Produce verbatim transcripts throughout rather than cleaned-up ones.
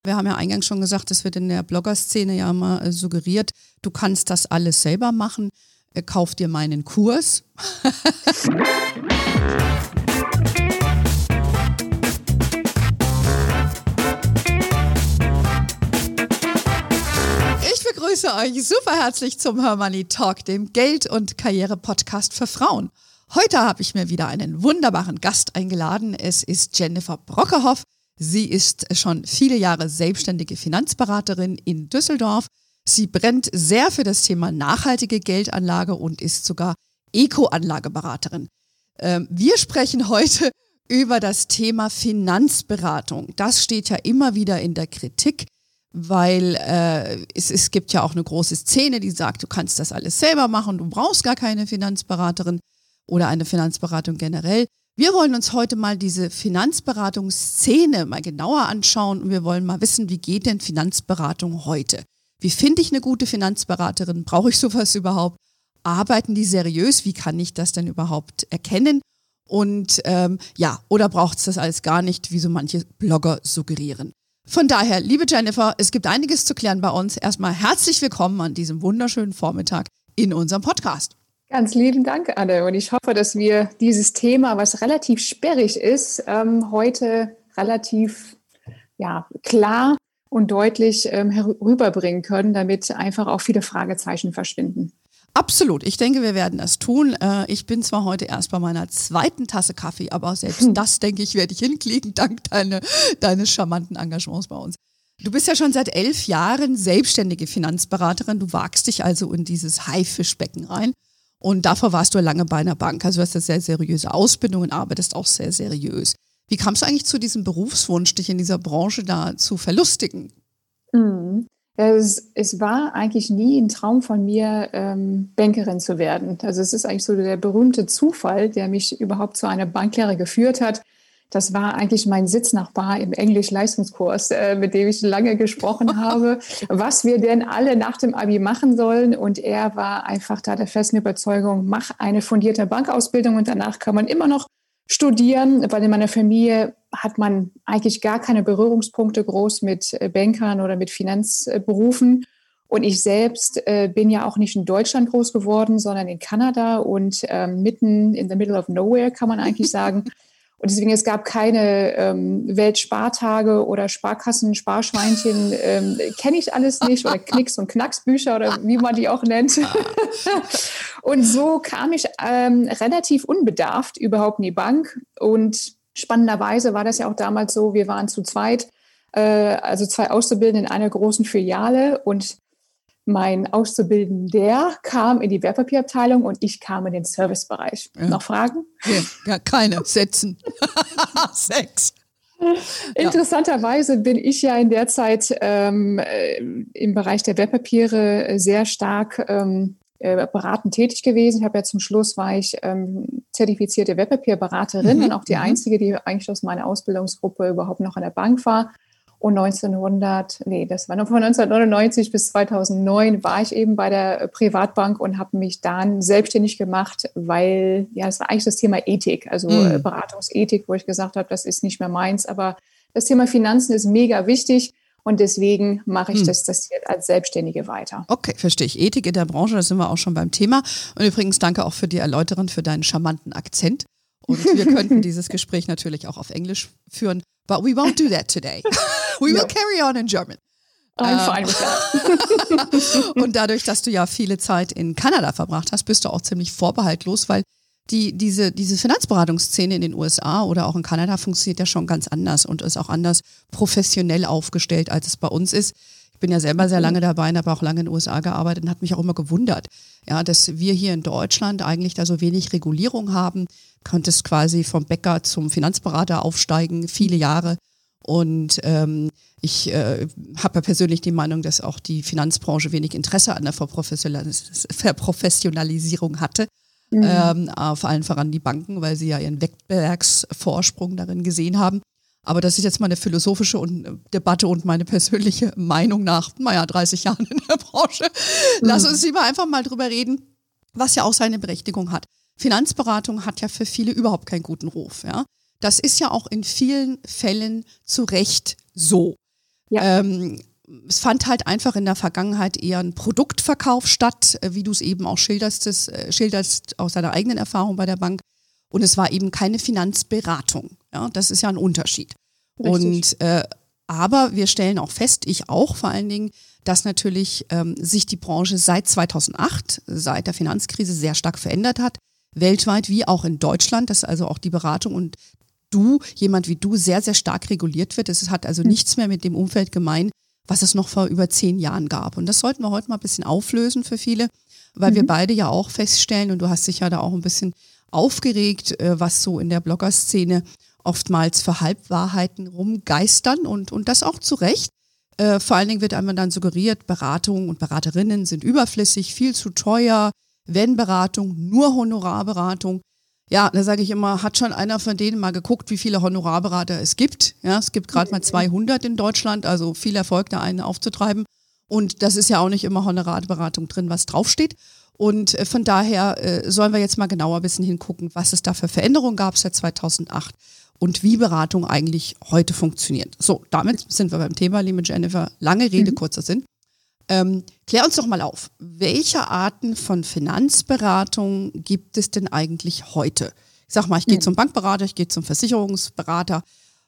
Wir haben ja eingangs schon gesagt, es wird in der Blogger-Szene ja immer äh, suggeriert, du kannst das alles selber machen, äh, kauf dir meinen Kurs. Ich begrüße euch super herzlich zum Her Money Talk, dem Geld- und Karriere-Podcast für Frauen. Heute habe ich mir wieder einen wunderbaren Gast eingeladen. Es ist Jennifer Brockerhoff. Sie ist schon viele Jahre selbstständige Finanzberaterin in Düsseldorf. Sie brennt sehr für das Thema nachhaltige Geldanlage und ist sogar Eco-Anlageberaterin. Ähm, wir sprechen heute über das Thema Finanzberatung. Das steht ja immer wieder in der Kritik, weil äh, es, es gibt ja auch eine große Szene, die sagt, du kannst das alles selber machen, du brauchst gar keine Finanzberaterin oder eine Finanzberatung generell. Wir wollen uns heute mal diese Finanzberatungsszene mal genauer anschauen und wir wollen mal wissen, wie geht denn Finanzberatung heute? Wie finde ich eine gute Finanzberaterin? Brauche ich sowas überhaupt? Arbeiten die seriös? Wie kann ich das denn überhaupt erkennen? Und ähm, ja, oder braucht es das alles gar nicht, wie so manche Blogger suggerieren? Von daher, liebe Jennifer, es gibt einiges zu klären bei uns. Erstmal herzlich willkommen an diesem wunderschönen Vormittag in unserem Podcast. Ganz lieben Dank, Anne. Und ich hoffe, dass wir dieses Thema, was relativ sperrig ist, ähm, heute relativ ja, klar und deutlich ähm, herüberbringen können, damit einfach auch viele Fragezeichen verschwinden. Absolut. Ich denke, wir werden das tun. Ich bin zwar heute erst bei meiner zweiten Tasse Kaffee, aber selbst das, denke ich, werde ich hinkriegen, dank deine, deines charmanten Engagements bei uns. Du bist ja schon seit elf Jahren selbstständige Finanzberaterin. Du wagst dich also in dieses Haifischbecken rein. Und davor warst du lange bei einer Bank. Also du hast eine sehr seriöse Ausbildung und arbeitest auch sehr seriös. Wie kamst du eigentlich zu diesem Berufswunsch, dich in dieser Branche da zu verlustigen? Mhm. Es, es war eigentlich nie ein Traum von mir, ähm, Bankerin zu werden. Also es ist eigentlich so der berühmte Zufall, der mich überhaupt zu einer Banklehre geführt hat. Das war eigentlich mein Sitznachbar im Englisch-Leistungskurs, äh, mit dem ich lange gesprochen habe, was wir denn alle nach dem Abi machen sollen. Und er war einfach da der festen Überzeugung, mach eine fundierte Bankausbildung und danach kann man immer noch studieren, weil in meiner Familie hat man eigentlich gar keine Berührungspunkte groß mit Bankern oder mit Finanzberufen. Und ich selbst äh, bin ja auch nicht in Deutschland groß geworden, sondern in Kanada und äh, mitten in the middle of nowhere, kann man eigentlich sagen. Und deswegen, es gab keine ähm, Weltspartage oder Sparkassen, Sparschweinchen, ähm, kenne ich alles nicht, oder Knicks- und Knacksbücher oder wie man die auch nennt. Und so kam ich ähm, relativ unbedarft überhaupt in die Bank. Und spannenderweise war das ja auch damals so, wir waren zu zweit, äh, also zwei Auszubildende in einer großen Filiale und mein Auszubildender kam in die Wertpapierabteilung und ich kam in den Servicebereich. Ja. Noch Fragen? Ja, ja, keine. Setzen. Sex. Interessanterweise bin ich ja in der Zeit ähm, im Bereich der Wertpapiere sehr stark ähm, beratend tätig gewesen. Ich habe ja zum Schluss war ich ähm, zertifizierte Wertpapierberaterin mhm. und auch die mhm. einzige, die eigentlich aus meiner Ausbildungsgruppe überhaupt noch an der Bank war. Und neunzehnhundert, nee, das war noch von neunzehnhundertneunundneunzig bis zweitausendneun war ich eben bei der Privatbank und habe mich dann selbstständig gemacht, weil, ja, das war eigentlich das Thema Ethik, also mhm. Beratungsethik, wo ich gesagt habe, das ist nicht mehr meins, aber das Thema Finanzen ist mega wichtig und deswegen mache ich mhm. das, das jetzt als Selbstständige weiter. Okay, verstehe ich. Ethik in der Branche, da sind wir auch schon beim Thema. Und übrigens danke auch für die Erläuterung, für deinen charmanten Akzent. Und wir könnten dieses Gespräch natürlich auch auf Englisch führen, but we won't do that today. We will no. carry on in German. I'm fine with that. Und dadurch, dass du ja viele Zeit in Kanada verbracht hast, bist du auch ziemlich vorbehaltlos, weil die, diese, diese Finanzberatungsszene in den U S A oder auch in Kanada funktioniert ja schon ganz anders und ist auch anders professionell aufgestellt, als es bei uns ist. Ich bin ja selber sehr lange dabei und habe auch lange in den U S A gearbeitet und hat mich auch immer gewundert, ja, dass wir hier in Deutschland eigentlich da so wenig Regulierung haben. Konntest quasi vom Bäcker zum Finanzberater aufsteigen, viele Jahre. Und ähm, ich äh, habe ja persönlich die Meinung, dass auch die Finanzbranche wenig Interesse an der Verprofessionalis- Verprofessionalisierung hatte. Mhm. Ähm, vor allem voran die Banken, weil sie ja ihren Wettbewerbsvorsprung darin gesehen haben. Aber das ist jetzt meine philosophische und, Debatte und meine persönliche Meinung nach, naja, dreißig Jahren in der Branche. Mhm. Lass uns lieber einfach mal drüber reden, was ja auch seine Berechtigung hat. Finanzberatung hat ja für viele überhaupt keinen guten Ruf. Ja? Das ist ja auch in vielen Fällen zu Recht so. Ja. Ähm, es fand halt einfach in der Vergangenheit eher ein Produktverkauf statt, wie du es eben auch schilderst, das, schilderst aus deiner eigenen Erfahrung bei der Bank. Und es war eben keine Finanzberatung. Ja, das ist ja ein Unterschied. Richtig. Und äh, aber wir stellen auch fest, ich auch vor allen Dingen, dass natürlich ähm, sich die Branche seit zweitausendacht, seit der Finanzkrise sehr stark verändert hat, weltweit wie auch in Deutschland, dass also auch die Beratung und du, jemand wie du, sehr, sehr stark reguliert wird. Es hat also nichts mehr mit dem Umfeld gemein, was es noch vor über zehn Jahren gab. Und das sollten wir heute mal ein bisschen auflösen für viele, weil mhm. wir beide ja auch feststellen, und du hast dich ja da auch ein bisschen aufgeregt, was so in der Blogger-Szene oftmals für Halbwahrheiten rumgeistern und, und das auch zu Recht. Äh, vor allen Dingen wird einmal dann suggeriert, Beratungen und Beraterinnen sind überflüssig, viel zu teuer, wenn Beratung, nur Honorarberatung. Ja, da sage ich immer, hat schon einer von denen mal geguckt, wie viele Honorarberater es gibt. Ja, es gibt gerade mal zweihundert in Deutschland, also viel Erfolg, da einen aufzutreiben. Und das ist ja auch nicht immer Honorarberatung drin, was draufsteht. Und äh, von daher äh, sollen wir jetzt mal genauer ein bisschen hingucken, was es da für Veränderungen gab seit zweitausendacht und wie Beratung eigentlich heute funktioniert. So, damit sind wir beim Thema, liebe Jennifer. Lange Rede, mhm. kurzer Sinn. Ähm, klär uns doch mal auf, welche Arten von Finanzberatung gibt es denn eigentlich heute? Ich sag mal, ich gehe mhm. zum Bankberater, ich gehe zum Versicherungsberater.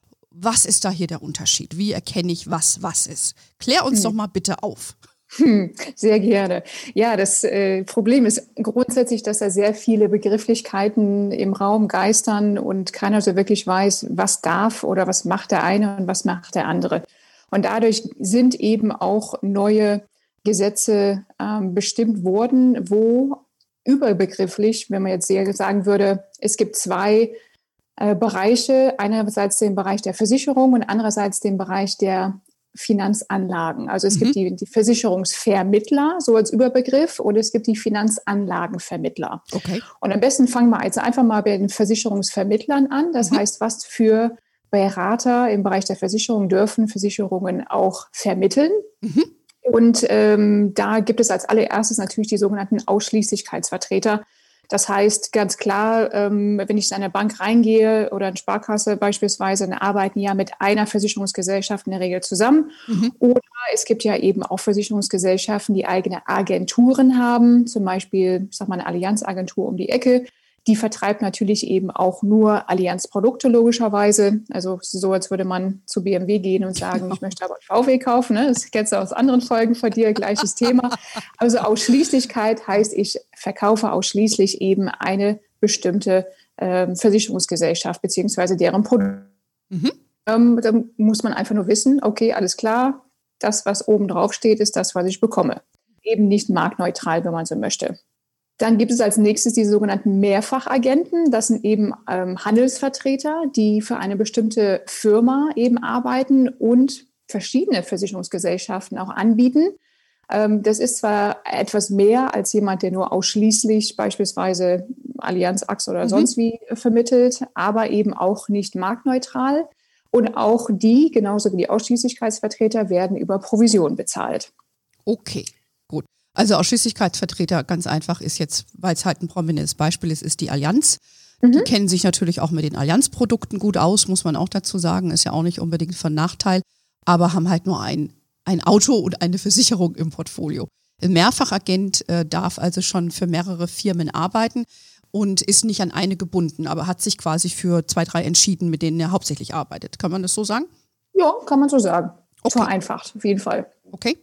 Was ist da hier der Unterschied? Wie erkenne ich, was was ist? Klär uns mhm. doch mal bitte auf. Hm, sehr gerne. Ja, das äh, Problem ist grundsätzlich, dass da sehr viele Begrifflichkeiten im Raum geistern und keiner so wirklich weiß, was darf oder was macht der eine und was macht der andere. Und dadurch sind eben auch neue Gesetze ähm, bestimmt worden, wo überbegrifflich, wenn man jetzt sehr sagen würde, es gibt zwei äh, Bereiche, einerseits den Bereich der Versicherung und andererseits den Bereich der Finanzanlagen. Also es mhm. gibt die, die Versicherungsvermittler, so als Überbegriff, und es gibt die Finanzanlagenvermittler. Okay. Und am besten fangen wir jetzt einfach mal bei den Versicherungsvermittlern an. Das mhm. heißt, was für Berater im Bereich der Versicherung dürfen Versicherungen auch vermitteln. Mhm. Und ähm, da gibt es als allererstes natürlich die sogenannten Ausschließlichkeitsvertreter. Das heißt ganz klar, ähm, wenn ich in eine Bank reingehe oder eine Sparkasse beispielsweise, dann arbeiten ja mit einer Versicherungsgesellschaft in der Regel zusammen. Mhm. Oder es gibt ja eben auch Versicherungsgesellschaften, die eigene Agenturen haben, zum Beispiel, ich sag mal, eine Allianz-Agentur um die Ecke. Die vertreibt natürlich eben auch nur Allianz-Produkte logischerweise. Also so, als würde man zu B M W gehen und sagen, genau. ich möchte aber V W kaufen. Ne? Das kennst du aus anderen Folgen von dir, gleiches Thema. Also Ausschließlichkeit heißt, ich verkaufe ausschließlich eben eine bestimmte ähm, Versicherungsgesellschaft beziehungsweise deren Produkt. Mhm. Ähm, da muss man einfach nur wissen, okay, alles klar, das, was oben drauf steht, ist das, was ich bekomme. Eben nicht marktneutral, wenn man so möchte. Dann gibt es als nächstes die sogenannten Mehrfachagenten. Das sind eben ähm, Handelsvertreter, die für eine bestimmte Firma eben arbeiten und verschiedene Versicherungsgesellschaften auch anbieten. Ähm, das ist zwar etwas mehr als jemand, der nur ausschließlich beispielsweise Allianz, A X oder mhm. sonst wie vermittelt, aber eben auch nicht marktneutral. Und auch die, genauso wie die Ausschließlichkeitsvertreter, werden über Provision bezahlt. Okay, gut. Also Ausschließlichkeitsvertreter, ganz einfach, ist jetzt, weil es halt ein prominentes Beispiel ist, ist die Allianz. Mhm. Die kennen sich natürlich auch mit den Allianz-Produkten gut aus, muss man auch dazu sagen, ist ja auch nicht unbedingt von Nachteil, aber haben halt nur ein, ein Auto und eine Versicherung im Portfolio. Ein Mehrfachagent äh, darf also schon für mehrere Firmen arbeiten und ist nicht an eine gebunden, aber hat sich quasi für zwei, drei entschieden, mit denen er hauptsächlich arbeitet. Kann man das so sagen? Ja, kann man so sagen. Okay. Vereinfacht, auf jeden Fall. Okay.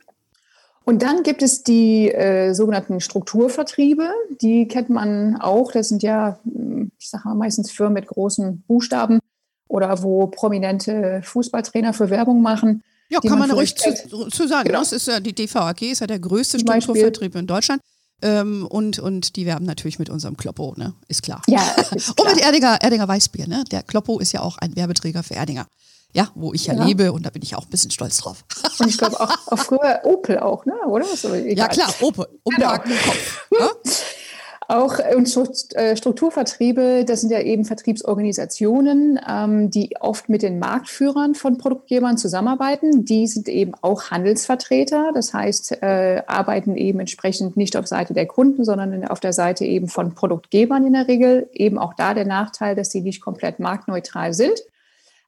Und dann gibt es die äh, sogenannten Strukturvertriebe. Die kennt man auch. Das sind ja, ich sage mal, meistens Firmen mit großen Buchstaben oder wo prominente Fußballtrainer für Werbung machen. Ja, kann man, man ruhig zu, zu sagen. Genau. Das ist ja, die D V A G ist ja der größte Strukturvertrieb in Deutschland. Ähm, und, und die werben natürlich mit unserem Kloppo, ne? Ist klar. Ja, ist klar. Und mit Erdinger, Erdinger Weißbier, ne? Der Kloppo ist ja auch ein Werbeträger für Erdinger. Ja, wo ich ja, ja lebe, und da bin ich auch ein bisschen stolz drauf. Und ich glaube auch, auch früher Opel auch, ne? Oder? So, ja klar, Opel. Umlagen im Kopf. Ja? Auch und Strukturvertriebe, das sind ja eben Vertriebsorganisationen, ähm, die oft mit den Marktführern von Produktgebern zusammenarbeiten. Die sind eben auch Handelsvertreter, das heißt, äh, arbeiten eben entsprechend nicht auf Seite der Kunden, sondern auf der Seite eben von Produktgebern in der Regel. Eben auch da der Nachteil, dass sie nicht komplett marktneutral sind.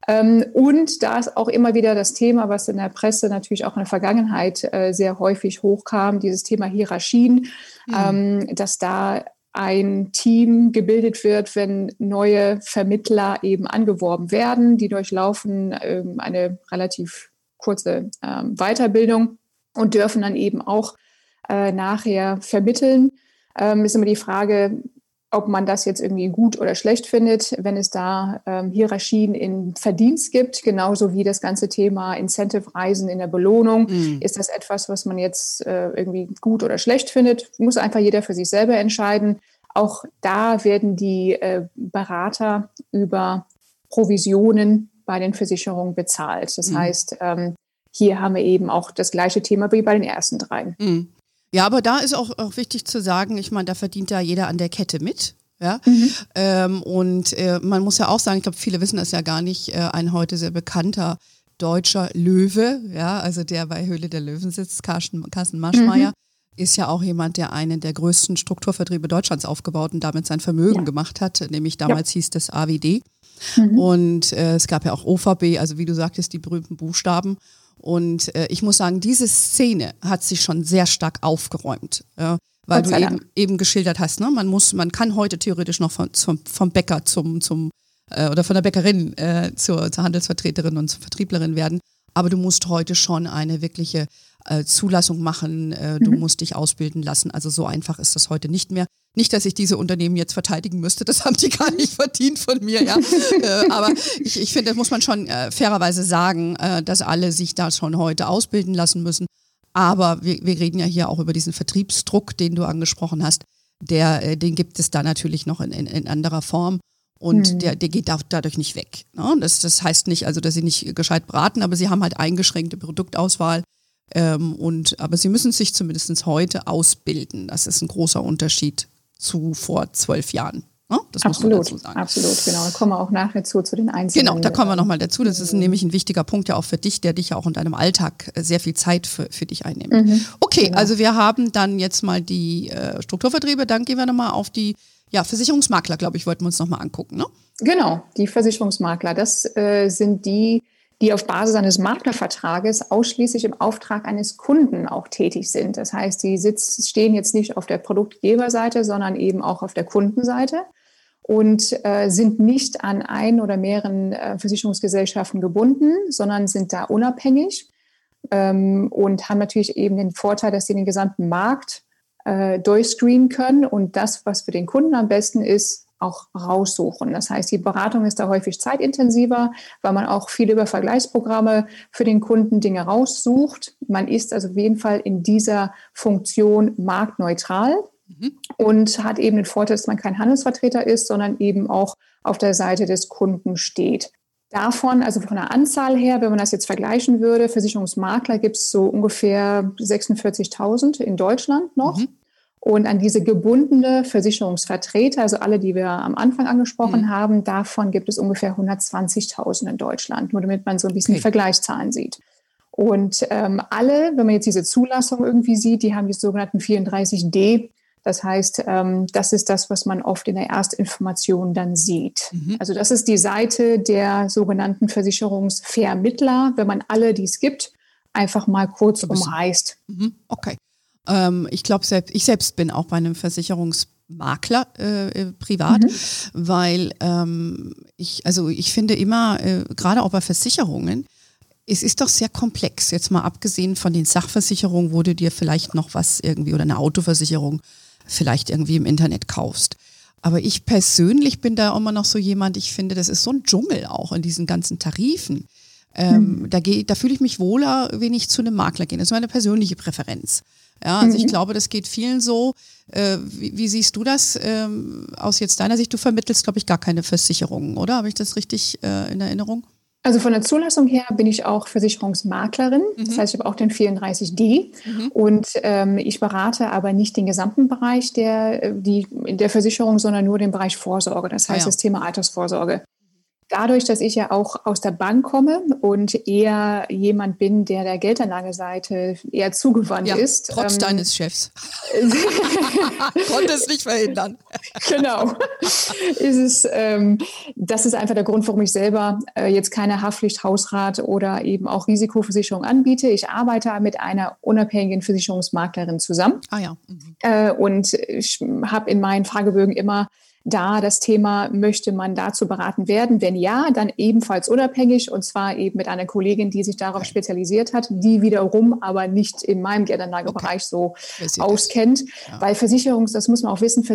Ähm, und da ist auch immer wieder das Thema, was in der Presse natürlich auch in der Vergangenheit äh, sehr häufig hochkam, dieses Thema Hierarchien, mhm. ähm, dass da ein Team gebildet wird, wenn neue Vermittler eben angeworben werden. Die durchlaufen ähm, eine relativ kurze ähm, Weiterbildung und dürfen dann eben auch äh, nachher vermitteln. Ähm, ist immer die Frage, ob man das jetzt irgendwie gut oder schlecht findet, wenn es da ähm, Hierarchien in Verdienst gibt, genauso wie das ganze Thema Incentive-Reisen in der Belohnung. Mhm. Ist das etwas, was man jetzt äh, irgendwie gut oder schlecht findet? Muss einfach jeder für sich selber entscheiden. Auch da werden die äh, Berater über Provisionen bei den Versicherungen bezahlt. Das mhm. heißt, ähm, hier haben wir eben auch das gleiche Thema wie bei den ersten dreien. Mhm. Ja, aber da ist auch, auch wichtig zu sagen, ich meine, da verdient ja jeder an der Kette mit. Ja? Mhm. Ähm, und äh, man muss ja auch sagen, ich glaube, viele wissen das ja gar nicht, äh, ein heute sehr bekannter deutscher Löwe, ja, also der bei Höhle der Löwen sitzt, Carsten, Carsten Maschmeyer, mhm. ist ja auch jemand, der einen der größten Strukturvertriebe Deutschlands aufgebaut und damit sein Vermögen ja. gemacht hat, nämlich damals ja. hieß das A W D. Mhm. Und äh, es gab ja auch O V B, also wie du sagtest, die berühmten Buchstaben. Und äh, ich muss sagen, diese Szene hat sich schon sehr stark aufgeräumt, ja, weil du eben, eben geschildert hast, ne? Man muss, man kann heute theoretisch noch von, zum, vom Bäcker zum, zum äh, oder von der Bäckerin äh, zur, zur Handelsvertreterin und zur Vertrieblerin werden, aber du musst heute schon eine wirkliche äh, Zulassung machen, äh, du mhm. musst dich ausbilden lassen, also so einfach ist das heute nicht mehr. Nicht, dass ich diese Unternehmen jetzt verteidigen müsste, das haben die gar nicht verdient von mir, ja. äh, aber ich, ich finde, das muss man schon äh, fairerweise sagen, äh, dass alle sich da schon heute ausbilden lassen müssen. Aber wir, wir reden ja hier auch über diesen Vertriebsdruck, den du angesprochen hast. Der, äh, den gibt es da natürlich noch in, in, in anderer Form. Und hm. der, der geht da, dadurch nicht weg. Ne? Das, das heißt nicht, also, dass sie nicht gescheit beraten, aber sie haben halt eingeschränkte Produktauswahl. Ähm, und, aber sie müssen sich zumindest heute ausbilden. Das ist ein großer Unterschied zu vor zwölf Jahren. Ne? Das absolut, muss man dazu sagen. Absolut, genau. Da kommen wir auch nachher zu, zu den einzelnen. Genau, da kommen wir nochmal dazu. Das ist nämlich ein wichtiger Punkt ja auch für dich, der dich ja auch in deinem Alltag sehr viel Zeit für, für dich einnimmt. Mhm, okay, genau. Also wir haben dann jetzt mal die äh, Strukturvertriebe, dann gehen wir nochmal auf die ja, Versicherungsmakler, glaube ich, wollten wir uns nochmal angucken, ne? Genau, die Versicherungsmakler, das äh, sind die, die auf Basis eines Maklervertrages ausschließlich im Auftrag eines Kunden auch tätig sind. Das heißt, die sitz, stehen jetzt nicht auf der Produktgeberseite, sondern eben auch auf der Kundenseite und äh, sind nicht an ein oder mehreren äh, Versicherungsgesellschaften gebunden, sondern sind da unabhängig ähm, und haben natürlich eben den Vorteil, dass sie den gesamten Markt äh, durchscreenen können und das, was für den Kunden am besten ist, auch raussuchen. Das heißt, die Beratung ist da häufig zeitintensiver, weil man auch viel über Vergleichsprogramme für den Kunden Dinge raussucht. Man ist also auf jeden Fall in dieser Funktion marktneutral mhm. und hat eben den Vorteil, dass man kein Handelsvertreter ist, sondern eben auch auf der Seite des Kunden steht. Davon, also von der Anzahl her, wenn man das jetzt vergleichen würde, Versicherungsmakler gibt es so ungefähr sechsundvierzigtausend in Deutschland noch. Mhm. Und an diese gebundene Versicherungsvertreter, also alle, die wir am Anfang angesprochen mhm. haben, davon gibt es ungefähr hundertzwanzigtausend in Deutschland, nur damit man so ein bisschen okay. Vergleichszahlen sieht. Und ähm, alle, wenn man jetzt diese Zulassung irgendwie sieht, die haben die sogenannten vierunddreißig D. Das heißt, ähm, das ist das, was man oft in der Erstinformation dann sieht. Mhm. Also das ist die Seite der sogenannten Versicherungsvermittler, wenn man alle, die es gibt, einfach mal kurz umreißt. Mhm. Okay. Ähm, ich glaube, selbst, ich selbst bin auch bei einem Versicherungsmakler äh, privat, mhm. weil ähm, ich, also ich finde immer, äh, gerade auch bei Versicherungen, es ist doch sehr komplex. Jetzt mal abgesehen von den Sachversicherungen, wo du dir vielleicht noch was irgendwie oder eine Autoversicherung vielleicht irgendwie im Internet kaufst. Aber ich persönlich bin da immer noch so jemand, ich finde, das ist so ein Dschungel auch in diesen ganzen Tarifen. Ähm, mhm. Da, geh, da fühle ich mich wohler, wenn ich zu einem Makler gehe. Das ist meine persönliche Präferenz. Ja, also ich glaube, das geht vielen so. Äh, wie, wie siehst du das ähm, aus jetzt deiner Sicht? Du vermittelst, glaube ich, gar keine Versicherungen, oder? Habe ich das richtig äh, in Erinnerung? Also von der Zulassung her bin ich auch Versicherungsmaklerin. Mhm. Das heißt, ich habe auch den vierunddreißig D. Mhm. Und ähm, ich berate aber nicht den gesamten Bereich der, die, der Versicherung, sondern nur den Bereich Vorsorge. Das heißt, ah ja. das Thema Altersvorsorge. Dadurch, dass ich ja auch aus der Bank komme und eher jemand bin, der der Geldanlageseite eher zugewandt ja, ist. Trotz ähm, deines Chefs. Konnte es nicht verhindern. Genau. Ist es, ähm, das ist einfach der Grund, warum ich selber äh, jetzt keine Haftpflicht, Hausrat oder eben auch Risikoversicherung anbiete. Ich arbeite mit einer unabhängigen Versicherungsmaklerin zusammen. Ah ja. Mhm. Äh, und ich habe in meinen Fragebögen immer da das Thema, möchte man dazu beraten werden? Wenn ja, dann ebenfalls unabhängig und zwar eben mit einer Kollegin, die sich darauf okay. spezialisiert hat, die wiederum aber nicht in meinem Geldanlagebereich okay. so auskennt. Ja. Weil Versicherungs, das muss man auch wissen,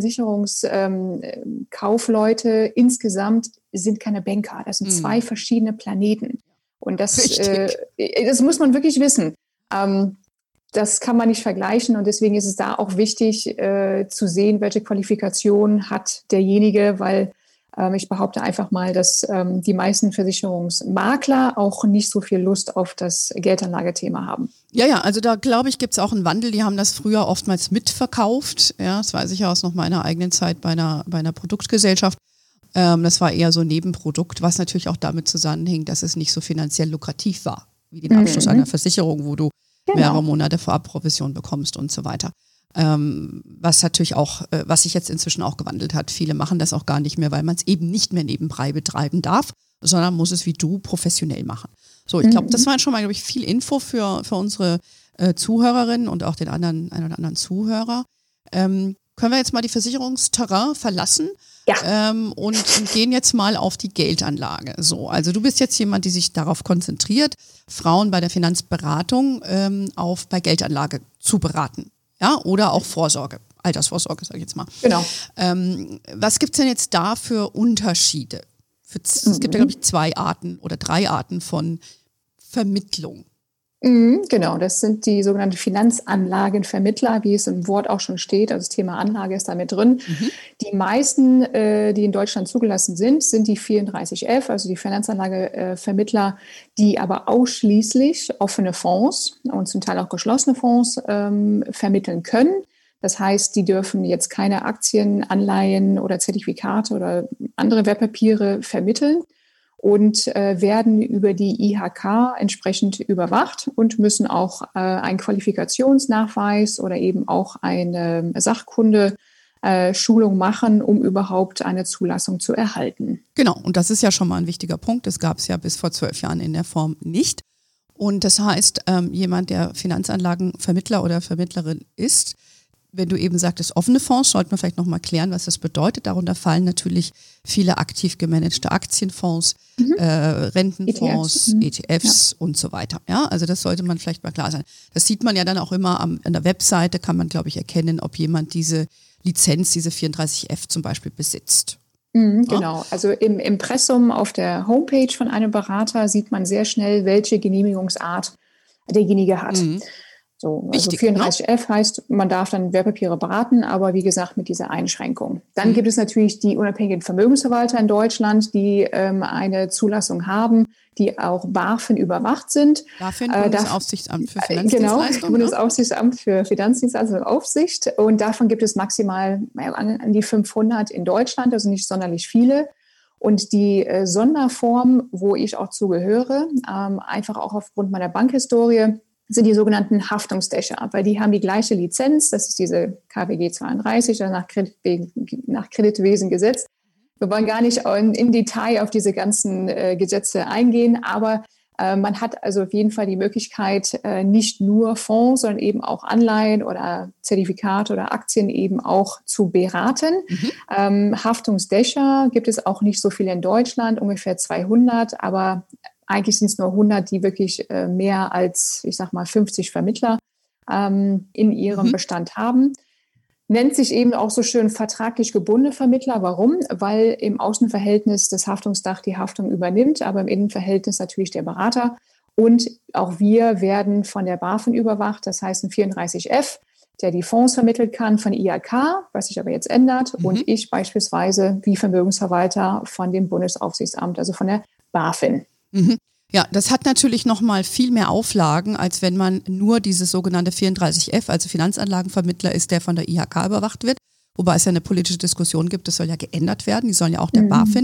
Versicherungskaufleute ähm, insgesamt sind keine Banker. Das sind mhm. zwei verschiedene Planeten. Und das, äh, das muss man wirklich wissen. Ähm, Das kann man nicht vergleichen und deswegen ist es da auch wichtig äh, zu sehen, welche Qualifikation hat derjenige, weil ähm, ich behaupte einfach mal, dass ähm, die meisten Versicherungsmakler auch nicht so viel Lust auf das Geldanlagethema haben. Ja, ja, also da glaube ich, gibt es auch einen Wandel. Die haben das früher oftmals mitverkauft. Ja, das weiß ich ja aus noch meiner eigenen Zeit bei einer, bei einer Produktgesellschaft. Ähm, das war eher so ein Nebenprodukt, was natürlich auch damit zusammenhängt, dass es nicht so finanziell lukrativ war, wie den Abschluss mhm. einer Versicherung, wo du Genau. mehrere Monate vorab Provision bekommst und so weiter. Ähm, was natürlich auch, äh, was sich jetzt inzwischen auch gewandelt hat. Viele machen das auch gar nicht mehr, weil man es eben nicht mehr nebenbei betreiben darf, sondern muss es wie du professionell machen. So, ich glaube, das war schon mal, glaube ich, viel Info für, für unsere äh, Zuhörerinnen und auch den anderen, einen oder anderen Zuhörer. Ähm, können wir jetzt mal die Versicherungsterrain verlassen? Ja. Ähm, und, und gehen jetzt mal auf die Geldanlage. So, also du bist jetzt jemand, die sich darauf konzentriert, Frauen bei der Finanzberatung ähm, auf bei Geldanlage zu beraten, ja, oder auch Vorsorge, Altersvorsorge, sage ich jetzt mal. Genau. Ähm, was gibt's denn jetzt da für Unterschiede? Für, es gibt ja, glaube ich, zwei Arten oder drei Arten von Vermittlung. Mhm, genau, das sind die sogenannten Finanzanlagenvermittler, wie es im Wort auch schon steht. Also das Thema Anlage ist da mit drin. Mhm. Die meisten, äh, die in Deutschland zugelassen sind, sind die vierunddreißig F, also die Finanzanlagevermittler, die aber ausschließlich offene Fonds und zum Teil auch geschlossene Fonds ähm, vermitteln können. Das heißt, die dürfen jetzt keine Aktien, Anleihen oder Zertifikate oder andere Wertpapiere vermitteln. Und äh, werden über die I H K entsprechend überwacht und müssen auch äh, einen Qualifikationsnachweis oder eben auch eine Sachkunde-Schulung äh, machen, um überhaupt eine Zulassung zu erhalten. Genau, und das ist ja schon mal ein wichtiger Punkt. Das gab es ja bis vor zwölf Jahren in der Form nicht. Und das heißt, ähm, jemand, der Finanzanlagenvermittler oder Vermittlerin ist, wenn du eben sagtest, offene Fonds, sollten wir vielleicht nochmal klären, was das bedeutet. Darunter fallen natürlich viele aktiv gemanagte Aktienfonds, mhm. äh, Rentenfonds, E T Fs, E T Fs ja. und so weiter. Ja, also das sollte man vielleicht mal klar sein. Das sieht man ja dann auch immer am, an der Webseite, kann man, glaube ich, erkennen, ob jemand diese Lizenz, diese vierunddreißig F zum Beispiel besitzt. Mhm, ja? Genau, also im Impressum auf der Homepage von einem Berater sieht man sehr schnell, welche Genehmigungsart derjenige hat. Mhm. So, also vierunddreißig F heißt, man darf dann Wertpapiere beraten, aber wie gesagt mit dieser Einschränkung. Dann mhm. gibt es natürlich die unabhängigen Vermögensverwalter in Deutschland, die ähm, eine Zulassung haben, die auch BaFin überwacht sind. BaFin, äh, Bundesaufsichtsamt für Finanzdienstleistungen. Genau, Bundesaufsichtsamt für Finanzdienstleistungen und Aufsicht. Und davon gibt es maximal an die fünfhundert in Deutschland, also nicht sonderlich viele. Und die äh, Sonderform, wo ich auch zugehöre, ähm, einfach auch aufgrund meiner Bankhistorie, sind die sogenannten Haftungsdächer, weil die haben die gleiche Lizenz, das ist diese K W G zweiunddreißig, also nach, Kreditwesen, nach Kreditwesengesetz. Wir wollen gar nicht in, in Detail auf diese ganzen äh, Gesetze eingehen, aber äh, man hat also auf jeden Fall die Möglichkeit, äh, nicht nur Fonds, sondern eben auch Anleihen oder Zertifikate oder Aktien eben auch zu beraten. Mhm. Ähm, Haftungsdächer gibt es auch nicht so viele in Deutschland, ungefähr zweihundert, aber eigentlich sind es nur hundert, die wirklich äh, mehr als, ich sag mal, fünfzig Vermittler ähm, in ihrem mhm. Bestand haben. Nennt sich eben auch so schön vertraglich gebundene Vermittler. Warum? Weil im Außenverhältnis das Haftungsdach die Haftung übernimmt, aber im Innenverhältnis natürlich der Berater. Und auch wir werden von der BaFin überwacht, das heißt ein vierunddreißig F, der die Fonds vermittelt kann von I H K, was sich aber jetzt ändert. Mhm. Und ich beispielsweise wie Vermögensverwalter von dem Bundesaufsichtsamt, also von der BaFin. Mhm. Ja, das hat natürlich nochmal viel mehr Auflagen, als wenn man nur dieses sogenannte vierunddreißig F, also Finanzanlagenvermittler ist, der von der I H K überwacht wird. Wobei es ja eine politische Diskussion gibt, das soll ja geändert werden, die sollen ja auch der mhm. BaFin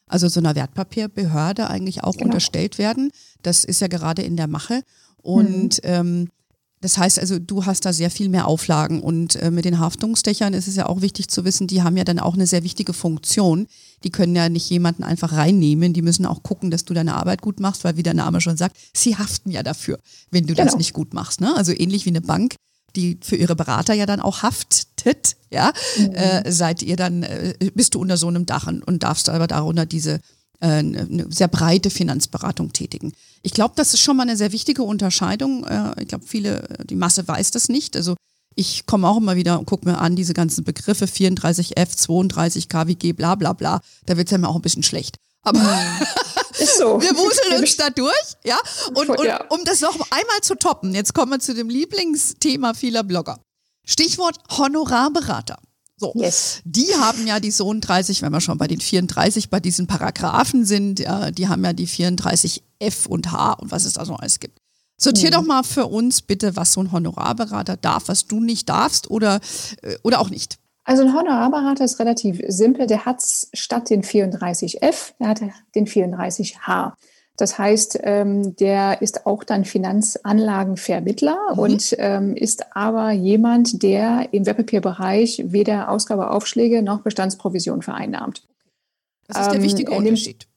also so einer Wertpapierbehörde eigentlich auch Genau. unterstellt werden. Das ist ja gerade in der Mache. Und mhm. ähm, das heißt also, du hast da sehr viel mehr Auflagen und äh, mit den Haftungsdächern ist es ja auch wichtig zu wissen, die haben ja dann auch eine sehr wichtige Funktion. Die können ja nicht jemanden einfach reinnehmen, die müssen auch gucken, dass du deine Arbeit gut machst, weil wie der Name schon sagt, sie haften ja dafür, wenn du Genau. das nicht gut machst. Ne? Also ähnlich wie eine Bank, die für ihre Berater ja dann auch haftet, ja, mhm. äh, seid ihr dann, äh, bist du unter so einem Dach und, und darfst aber darunter diese eine sehr breite Finanzberatung tätigen. Ich glaube, das ist schon mal eine sehr wichtige Unterscheidung. Ich glaube, viele, die Masse weiß das nicht. Also ich komme auch immer wieder und gucke mir an, diese ganzen Begriffe vierunddreißig F, zweiunddreißig K W G, bla bla bla. Da wird es ja mir auch ein bisschen schlecht. Aber ist so. Wir wuseln uns da durch. Ja? Und, und um das noch einmal zu toppen, jetzt kommen wir zu dem Lieblingsthema vieler Blogger. Stichwort Honorarberater. So, yes. Die haben ja die siebenunddreißig, wenn wir schon bei den vierunddreißig, bei diesen Paragraphen sind, ja, die haben ja die vierunddreißig F und H und was es da so alles gibt. Sortier mhm. doch mal für uns bitte, was so ein Honorarberater darf, was du nicht darfst oder, oder auch nicht. Also ein Honorarberater ist relativ simpel, der hat statt den vierunddreißig F, der hat den vierunddreißig H. Das heißt, ähm, der ist auch dann Finanzanlagenvermittler mhm. und ähm, ist aber jemand, der im Wertpapierbereich weder Ausgabeaufschläge noch Bestandsprovision vereinnahmt. Das ist der wichtige ähm, Unterschied.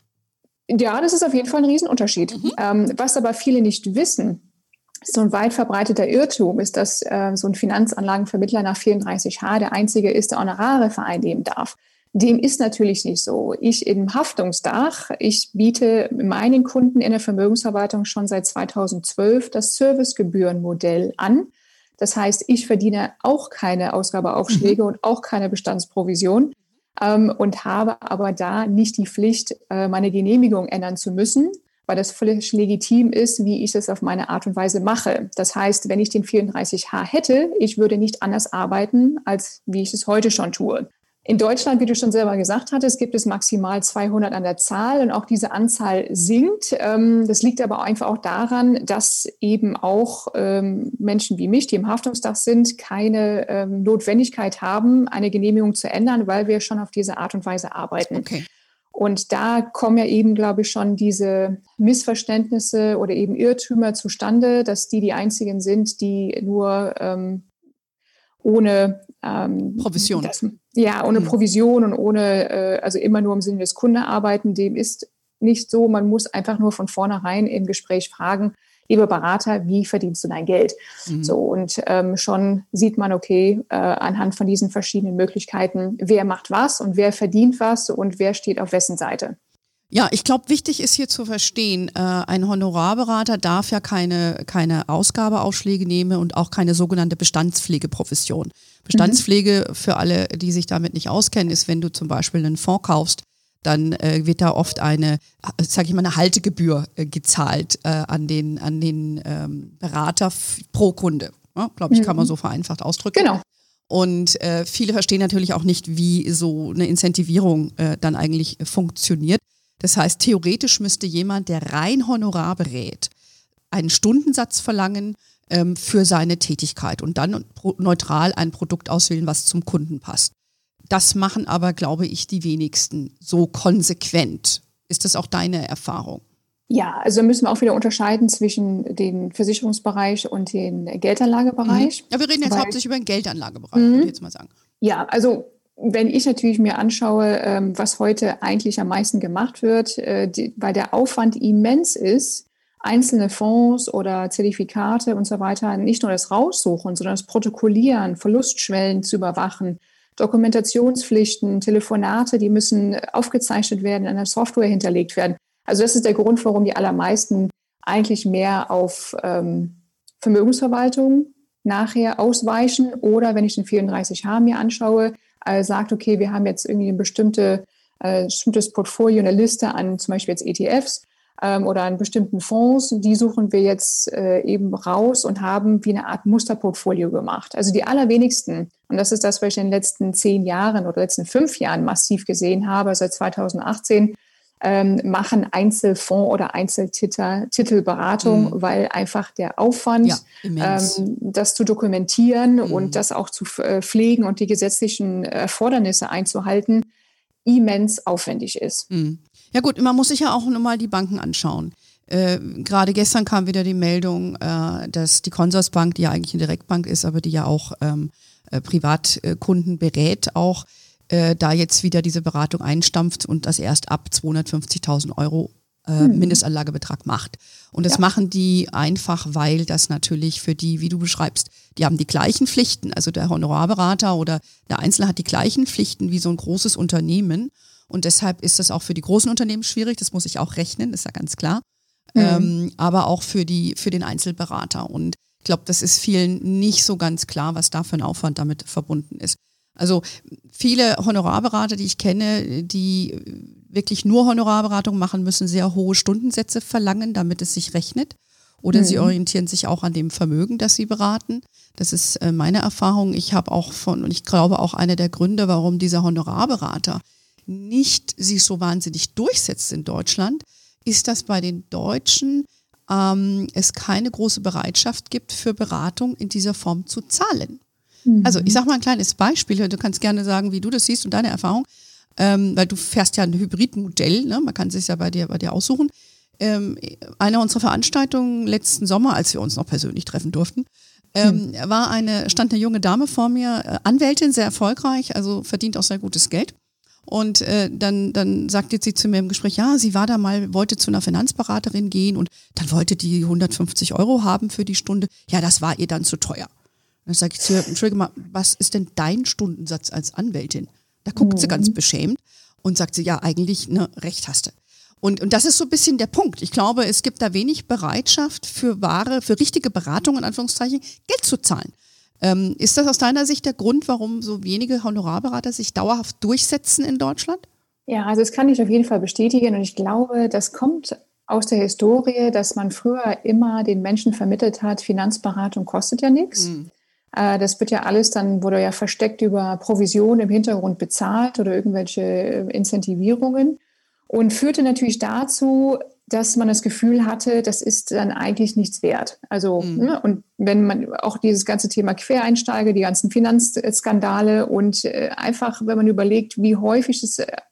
Ja, das ist auf jeden Fall ein Riesenunterschied. Mhm. Ähm, was aber viele nicht wissen, so ein weit verbreiteter Irrtum ist, dass äh, so ein Finanzanlagenvermittler nach vierunddreißig H der einzige ist, der Honorare vereinnehmen darf. Dem ist natürlich nicht so. Ich im Haftungsdach, ich biete meinen Kunden in der Vermögensverwaltung schon seit zweitausendzwölf das Servicegebührenmodell an. Das heißt, ich verdiene auch keine Ausgabeaufschläge mhm. und auch keine Bestandsprovision ähm, und habe aber da nicht die Pflicht, äh, meine Genehmigung ändern zu müssen, weil das völlig legitim ist, wie ich es auf meine Art und Weise mache. Das heißt, wenn ich den vierunddreißig H hätte, ich würde nicht anders arbeiten, als wie ich es heute schon tue. In Deutschland, wie du schon selber gesagt hattest, gibt es maximal zweihundert an der Zahl und auch diese Anzahl sinkt. Das liegt aber einfach auch daran, dass eben auch Menschen wie mich, die im Haftungsdach sind, keine Notwendigkeit haben, eine Genehmigung zu ändern, weil wir schon auf diese Art und Weise arbeiten. Okay. Und da kommen ja eben, glaube ich, schon diese Missverständnisse oder eben Irrtümer zustande, dass die die einzigen sind, die nur ähm, ohne ähm, Provision. Das, ja, ohne mhm. Provision und ohne, äh, also immer nur im Sinne des Kunden arbeiten. Dem ist nicht so. Man muss einfach nur von vornherein im Gespräch fragen, lieber Berater, wie verdienst du dein Geld? Mhm. So, und ähm, schon sieht man, okay, äh, anhand von diesen verschiedenen Möglichkeiten, wer macht was und wer verdient was und wer steht auf wessen Seite. Ja, ich glaube, wichtig ist hier zu verstehen, äh, ein Honorarberater darf ja keine, keine Ausgabeaufschläge nehmen und auch keine sogenannte Bestandspflegeprofession. Bestandspflege, mhm. für alle, die sich damit nicht auskennen, ist, wenn du zum Beispiel einen Fonds kaufst, dann äh, wird da oft eine, sage ich mal, eine Haltegebühr äh, gezahlt äh, an den, an den ähm, Berater f- pro Kunde. Ja, glaube ich, mhm. kann man so vereinfacht ausdrücken. Genau. Und äh, viele verstehen natürlich auch nicht, wie so eine Incentivierung äh, dann eigentlich funktioniert. Das heißt, theoretisch müsste jemand, der rein Honorar berät, einen Stundensatz verlangen ähm, für seine Tätigkeit und dann pro- neutral ein Produkt auswählen, was zum Kunden passt. Das machen aber, glaube ich, die wenigsten so konsequent. Ist das auch deine Erfahrung? Ja, also müssen wir auch wieder unterscheiden zwischen dem Versicherungsbereich und dem Geldanlagebereich. Mhm. Ja, wir reden jetzt Weil, hauptsächlich über den Geldanlagebereich, mhm. würde ich jetzt mal sagen. Ja, also wenn ich natürlich mir anschaue, ähm, was heute eigentlich am meisten gemacht wird, äh, die, weil der Aufwand immens ist, einzelne Fonds oder Zertifikate und so weiter, nicht nur das Raussuchen, sondern das Protokollieren, Verlustschwellen zu überwachen, Dokumentationspflichten, Telefonate, die müssen aufgezeichnet werden, in der Software hinterlegt werden. Also das ist der Grund, warum die allermeisten eigentlich mehr auf ähm, Vermögensverwaltung nachher ausweichen oder wenn ich den vierunddreißig H mir anschaue, äh, sagt, okay, wir haben jetzt irgendwie ein bestimmte, äh, bestimmtes Portfolio, eine Liste an zum Beispiel jetzt E T Fs ähm, oder an bestimmten Fonds, die suchen wir jetzt äh, eben raus und haben wie eine Art Musterportfolio gemacht. Also die allerwenigsten, und das ist das, was ich in den letzten zehn Jahren oder letzten fünf Jahren massiv gesehen habe, seit zweitausendachtzehn, ähm, machen Einzelfonds oder Einzeltitelberatung, mhm. weil einfach der Aufwand, ja, ähm, das zu dokumentieren mhm. und das auch zu äh, pflegen und die gesetzlichen Erfordernisse einzuhalten, immens aufwendig ist. Mhm. Ja gut, man muss sich ja auch nochmal die Banken anschauen. Äh, gerade gestern kam wieder die Meldung, äh, dass die Consorsbank, die ja eigentlich eine Direktbank ist, aber die ja auch ähm, äh, Privatkunden berät, auch äh, da jetzt wieder diese Beratung einstampft und das erst ab zweihundertfünfzigtausend Euro äh, hm. Mindestanlagebetrag macht. Und das ja. machen die einfach, weil das natürlich für die, wie du beschreibst, die haben die gleichen Pflichten. Also der Honorarberater oder der Einzelne hat die gleichen Pflichten wie so ein großes Unternehmen. Und deshalb ist das auch für die großen Unternehmen schwierig. Das muss ich auch rechnen, ist ja ganz klar. Mhm. Ähm, aber auch für die, für den Einzelberater. Und ich glaube, das ist vielen nicht so ganz klar, was da für ein Aufwand damit verbunden ist. Also viele Honorarberater, die ich kenne, die wirklich nur Honorarberatung machen, müssen sehr hohe Stundensätze verlangen, damit es sich rechnet. Oder mhm. sie orientieren sich auch an dem Vermögen, das sie beraten. Das ist äh, meine Erfahrung. Ich habe auch von, und ich glaube auch einer der Gründe, warum dieser Honorarberater nicht sich so wahnsinnig durchsetzt in Deutschland, ist, dass bei den Deutschen ähm, es keine große Bereitschaft gibt, für Beratung in dieser Form zu zahlen. Mhm. Also ich sage mal ein kleines Beispiel, du kannst gerne sagen, wie du das siehst und deine Erfahrung, ähm, weil du fährst ja ein Hybridmodell, ne? Man kann es sich ja bei dir, bei dir aussuchen. Ähm, eine unserer Veranstaltungen letzten Sommer, als wir uns noch persönlich treffen durften, ähm, mhm. war eine, stand eine junge Dame vor mir, äh, Anwältin, sehr erfolgreich, also verdient auch sehr gutes Geld. Und äh, dann, dann sagte sie zu mir im Gespräch, ja, sie war da mal, wollte zu einer Finanzberaterin gehen und dann wollte die hundertfünfzig Euro haben für die Stunde. Ja, das war ihr dann zu teuer. Dann sage ich zu ihr, Entschuldige mal, was ist denn dein Stundensatz als Anwältin? Da guckt mhm. sie ganz beschämt und sagt sie, ja, eigentlich, ne, recht hast du. Und, und das ist so ein bisschen der Punkt. Ich glaube, es gibt da wenig Bereitschaft für wahre, für richtige Beratung, in Anführungszeichen, Geld zu zahlen. Ähm, ist das aus deiner Sicht der Grund, warum so wenige Honorarberater sich dauerhaft durchsetzen in Deutschland? Ja, also das kann ich auf jeden Fall bestätigen und ich glaube, das kommt aus der Historie, dass man früher immer den Menschen vermittelt hat, Finanzberatung kostet ja nichts. Mhm. Äh, das wird ja alles dann, wurde ja versteckt über Provision im Hintergrund bezahlt oder irgendwelche Incentivierungen und führte natürlich dazu, dass man das Gefühl hatte, das ist dann eigentlich nichts wert. Also, mhm. ne, und wenn man auch dieses ganze Thema Quereinsteiger, die ganzen Finanzskandale und äh, einfach, wenn man überlegt, wie häufig es äh,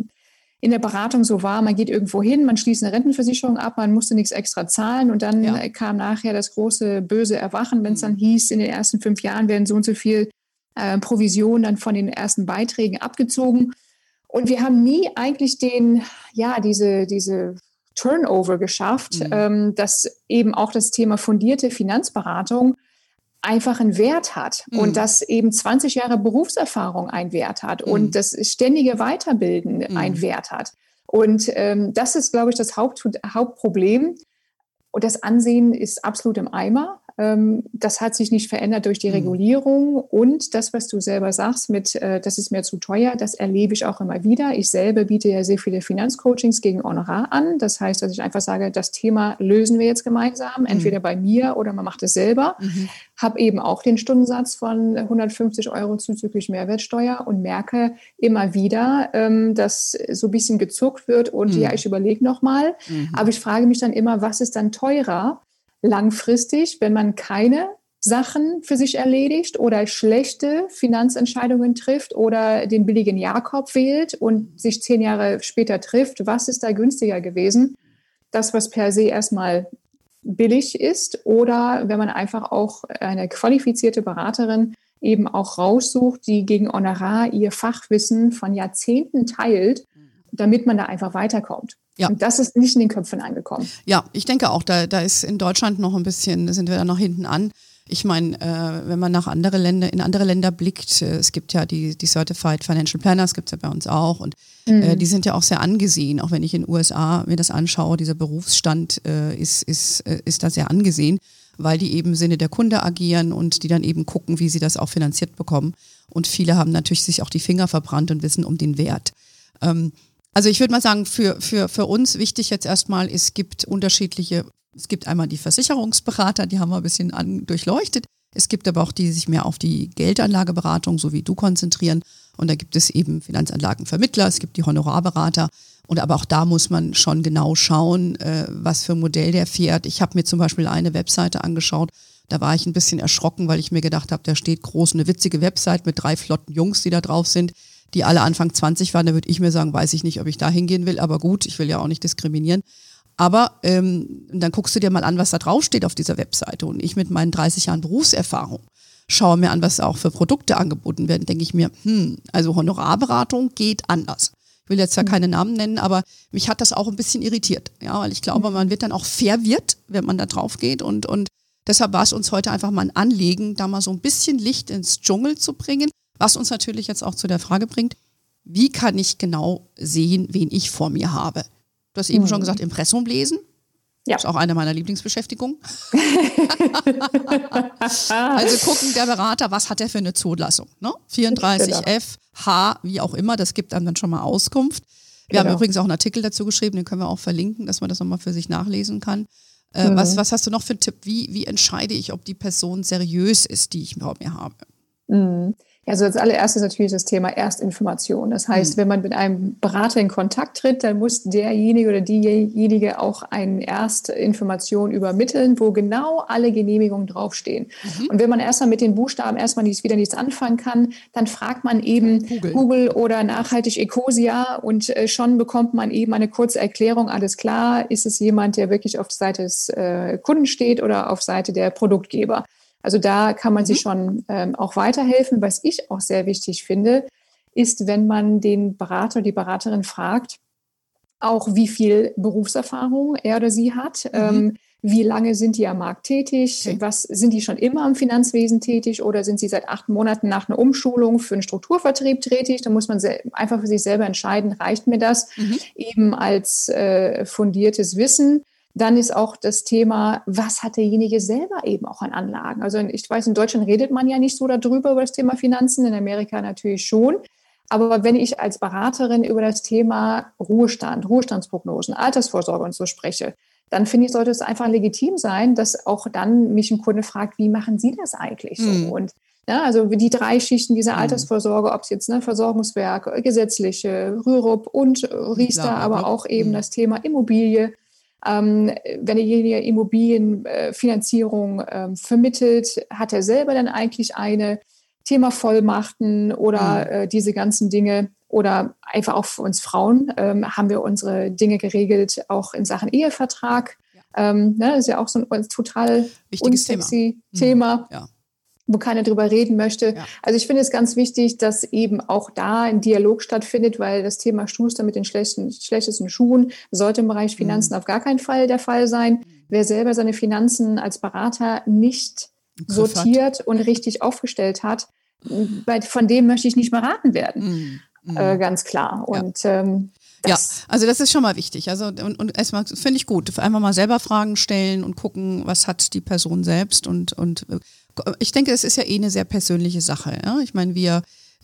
in der Beratung so war, man geht irgendwo hin, man schließt eine Rentenversicherung ab, man musste nichts extra zahlen und dann ja. kam nachher das große böse Erwachen, wenn es dann hieß, in den ersten fünf Jahren werden so und so viel äh, Provision dann von den ersten Beiträgen abgezogen. Und wir haben nie eigentlich den, ja, diese, diese Turnover geschafft, mhm. ähm, dass eben auch das Thema fundierte Finanzberatung einfach einen Wert hat mhm. und dass eben zwanzig Jahre Berufserfahrung einen Wert hat mhm. und das ständige Weiterbilden mhm. einen Wert hat. Und ähm, das ist, glaube ich, das Haupt, Hauptproblem. Und das Ansehen ist absolut im Eimer. Ähm, das hat sich nicht verändert durch die mhm. Regulierung. Und das, was du selber sagst, mit äh, das ist mir zu teuer, das erlebe ich auch immer wieder. Ich selber biete ja sehr viele Finanzcoachings gegen Honorar an. Das heißt, dass ich einfach sage, das Thema lösen wir jetzt gemeinsam, entweder mhm. bei mir oder man macht es selber. Mhm. Habe eben auch den Stundensatz von hundertfünfzig Euro zuzüglich Mehrwertsteuer und merke immer wieder, ähm, dass so ein bisschen gezuckt wird und mhm. ja, ich überlege nochmal. Mhm. Aber ich frage mich dann immer, was ist dann teurer langfristig, wenn man keine Sachen für sich erledigt oder schlechte Finanzentscheidungen trifft oder den billigen Jakob wählt und sich zehn Jahre später trifft? Was ist da günstiger gewesen? Das, was per se erstmal billig ist oder wenn man einfach auch eine qualifizierte Beraterin eben auch raussucht, die gegen Honorar ihr Fachwissen von Jahrzehnten teilt, damit man da einfach weiterkommt. Ja. Und das ist nicht in den Köpfen angekommen. Ja, ich denke auch, da, da ist in Deutschland noch ein bisschen, sind wir da noch hinten an. Ich meine, äh, wenn man nach andere Länder, in andere Länder blickt, äh, es gibt ja die, die Certified Financial Planners, gibt es ja bei uns auch und mhm. äh, die sind ja auch sehr angesehen, auch wenn ich in den U S A mir das anschaue, dieser Berufsstand äh, ist, ist, äh, ist da sehr angesehen, weil die eben im Sinne der Kunde agieren und die dann eben gucken, wie sie das auch finanziert bekommen. Und viele haben natürlich sich auch die Finger verbrannt und wissen um den Wert. Ähm, Also ich würde mal sagen, für, für, für uns wichtig jetzt erstmal, es gibt unterschiedliche, es gibt einmal die Versicherungsberater, die haben wir ein bisschen an, durchleuchtet. Es gibt aber auch die, die sich mehr auf die Geldanlageberatung, so wie du, konzentrieren. Und da gibt es eben Finanzanlagenvermittler, es gibt die Honorarberater. Und aber auch da muss man schon genau schauen, äh, was für ein Modell der fährt. Ich habe mir zum Beispiel eine Webseite angeschaut, da war ich ein bisschen erschrocken, weil ich mir gedacht habe, da steht groß eine witzige Website mit drei flotten Jungs, die da drauf sind. die alle Anfang zwanzig waren, da würde ich mir sagen, weiß ich nicht, ob ich da hingehen will, aber gut, ich will ja auch nicht diskriminieren. Aber ähm, dann guckst du dir mal an, was da draufsteht auf dieser Webseite. Und ich mit meinen dreißig Jahren Berufserfahrung schaue mir an, was auch für Produkte angeboten werden, denke ich mir, hm, also Honorarberatung geht anders. Ich will jetzt ja keine Namen nennen, aber mich hat das auch ein bisschen irritiert. Ja, weil ich glaube, man wird dann auch verwirrt, wenn man da drauf geht. Und, und deshalb war es uns heute einfach mal ein Anliegen, da mal so ein bisschen Licht ins Dschungel zu bringen, was uns natürlich jetzt auch zu der Frage bringt, wie kann ich genau sehen, wen ich vor mir habe? Du hast eben mhm. schon gesagt, Impressum lesen. Ja. Das ist auch eine meiner Lieblingsbeschäftigungen. Also gucken der Berater, was hat er für eine Zulassung? Ne? vierunddreißig F, H, wie auch immer, das gibt einem dann schon mal Auskunft. Wir genau. haben übrigens auch einen Artikel dazu geschrieben, den können wir auch verlinken, dass man das nochmal für sich nachlesen kann. Äh, mhm. was, was hast du noch für einen Tipp? Wie, wie entscheide ich, ob die Person seriös ist, die ich vor mir habe? Mhm. Also als allererstes natürlich das Thema Erstinformation. Das heißt, mhm. wenn man mit einem Berater in Kontakt tritt, dann muss derjenige oder diejenige auch eine Erstinformation übermitteln, wo genau alle Genehmigungen draufstehen. Mhm. Und wenn man erstmal mit den Buchstaben erstmal nicht, wieder nichts anfangen kann, dann fragt man eben Google, Google oder nachhaltig Ecosia und äh, schon bekommt man eben eine kurze Erklärung. Alles klar, ist es jemand, der wirklich auf der Seite des äh, Kunden steht oder auf Seite der Produktgeber? Also da kann man mhm. sich schon ähm, auch weiterhelfen. Was ich auch sehr wichtig finde, ist, wenn man den Berater oder die Beraterin fragt, auch wie viel Berufserfahrung er oder sie hat, mhm. ähm, wie lange sind die am Markt tätig, okay. was sind die schon immer im Finanzwesen tätig oder sind sie seit acht Monaten nach einer Umschulung für einen Strukturvertrieb tätig. Da muss man se- einfach für sich selber entscheiden, reicht mir das mhm. eben als äh, fundiertes Wissen. Dann ist auch das Thema, was hat derjenige selber eben auch an Anlagen? Also ich weiß, in Deutschland redet man ja nicht so darüber, über das Thema Finanzen, in Amerika natürlich schon. Aber wenn ich als Beraterin über das Thema Ruhestand, Ruhestandsprognosen, Altersvorsorge und so spreche, dann finde ich, sollte es einfach legitim sein, dass auch dann mich ein Kunde fragt, wie machen Sie das eigentlich so? Mhm. Und ja, also die drei Schichten dieser mhm. Altersvorsorge, ob es jetzt ne, Versorgungswerk, gesetzliche, Rürup und Riester, aber auch eben mhm. das Thema Immobilie. Ähm, wenn derjenige Immobilienfinanzierung ähm, vermittelt, hat er selber dann eigentlich eine Thema Vollmachten oder mhm. äh, diese ganzen Dinge oder einfach auch für uns Frauen ähm, haben wir unsere Dinge geregelt, auch in Sachen Ehevertrag. Ja. Ähm, ne, das ist ja auch so ein total wichtiges unsexy Thema, Thema. Mhm. Ja. wo keiner drüber reden möchte. Ja. Also ich finde es ganz wichtig, dass eben auch da ein Dialog stattfindet, weil das Thema Schuster mit den schlechten, schlechtesten Schuhen sollte im Bereich Finanzen mhm. auf gar keinen Fall der Fall sein. Mhm. Wer selber seine Finanzen als Berater nicht sortiert hat und richtig aufgestellt hat, bei, von dem möchte ich nicht beraten werden. Mhm. Äh, ganz klar. Und ja. ähm, ja, also das ist schon mal wichtig. Also und, und erstmal finde ich gut, einfach mal selber Fragen stellen und gucken, was hat die Person selbst und und ich denke, es ist ja eh eine sehr persönliche Sache. Ja? Ich meine, wir,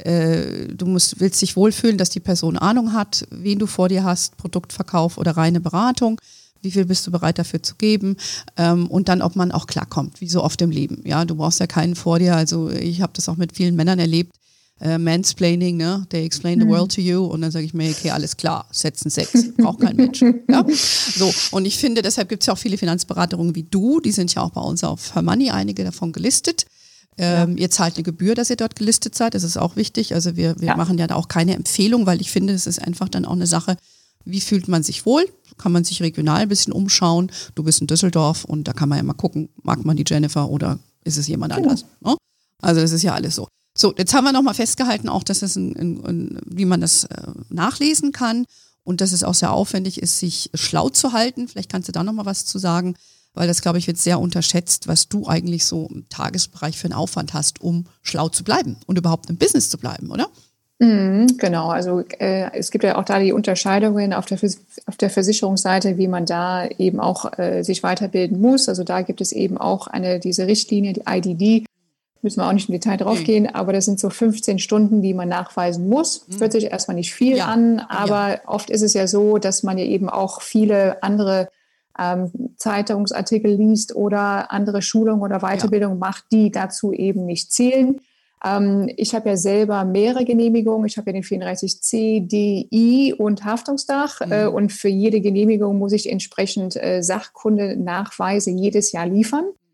äh, du musst, willst dich wohlfühlen, dass die Person Ahnung hat, wen du vor dir hast, Produktverkauf oder reine Beratung. Wie viel bist du bereit dafür zu geben? Ähm, und dann, ob man auch klarkommt, wie so oft im Leben. Ja, du brauchst ja keinen vor dir. Also ich habe das auch mit vielen Männern erlebt. Äh, Mansplaining, ne? They explain the world to you. Und dann sage ich mir, okay, alles klar, setzen Sex, braucht kein Mensch. Ja? So, und ich finde, deshalb gibt es ja auch viele Finanzberaterinnen wie du, die sind ja auch bei uns auf Her Money, einige davon gelistet. Ähm, ja. Ihr zahlt eine Gebühr, dass ihr dort gelistet seid, das ist auch wichtig. Also wir, wir ja. machen ja da auch keine Empfehlung, weil ich finde, es ist einfach dann auch eine Sache, wie fühlt man sich wohl? Kann man sich regional ein bisschen umschauen? Du bist in Düsseldorf und da kann man ja mal gucken, mag man die Jennifer oder ist es jemand genau. anders? Ne? Also das ist ja alles so. So, jetzt haben wir nochmal festgehalten, auch, dass es ein, ein, ein, wie man das äh, nachlesen kann und dass es auch sehr aufwendig ist, sich schlau zu halten. Vielleicht kannst du da nochmal was zu sagen, weil das, glaube ich, wird sehr unterschätzt, was du eigentlich so im Tagesbereich für einen Aufwand hast, um schlau zu bleiben und überhaupt im Business zu bleiben, oder? Mhm, genau, also äh, es gibt ja auch da die Unterscheidungen auf der, auf der Versicherungsseite, wie man da eben auch äh, sich weiterbilden muss. Also da gibt es eben auch eine diese Richtlinie, die I D D, müssen wir auch nicht im Detail drauf mhm. gehen, aber das sind so fünfzehn Stunden, die man nachweisen muss. Mhm. Hört sich erstmal nicht viel ja. an, aber ja. oft ist es ja so, dass man ja eben auch viele andere ähm, Zeitungsartikel liest oder andere Schulungen oder Weiterbildungen ja. macht, die dazu eben nicht zählen. Ähm, ich habe ja selber mehrere Genehmigungen. Ich habe ja den vierunddreißig C, D, I und Haftungsdach. Mhm. Äh, und für jede Genehmigung muss ich entsprechend äh, Sachkundenachweise jedes Jahr liefern.